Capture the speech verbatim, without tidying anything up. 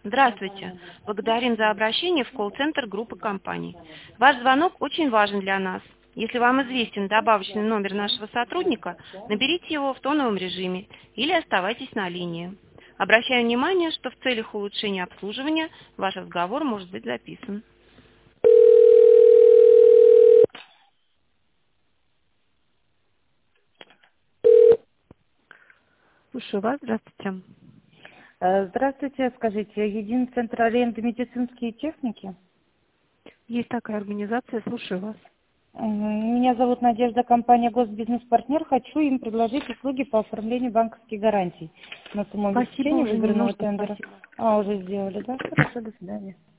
Здравствуйте. Благодарим за обращение в колл-центр группы компаний. Ваш звонок очень важен для нас. Если вам известен добавочный номер нашего сотрудника, наберите его в тоновом режиме или оставайтесь на линии. Обращаю внимание, что в целях улучшения обслуживания ваш разговор может быть записан. Слушаю вас. Здравствуйте. Э, Здравствуйте, скажите, единый центр аренды медицинские техники? Есть такая организация. Слушаю вас. Мгм. Меня зовут Надежда, компания Госбизнес-партнер. Хочу им предложить услуги по оформлению банковских гарантий на сумму Спасибо, обеспечения уже не выбранного нужно. тендера. Спасибо. А, уже сделали, да? Хорошо, до свидания.